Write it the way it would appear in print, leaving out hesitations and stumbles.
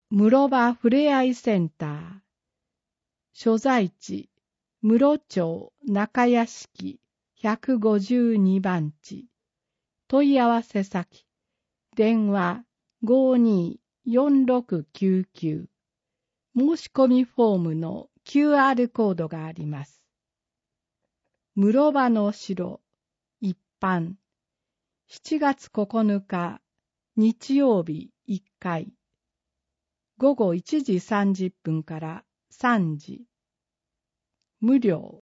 室場ふれあいセンター。所在地、室町中屋敷152番地。問い合わせ先、電話524699。申し込みフォームの QR コードがあります。室場の城、一般。7月9日、日曜日1回。午後1時30分から3時。無料。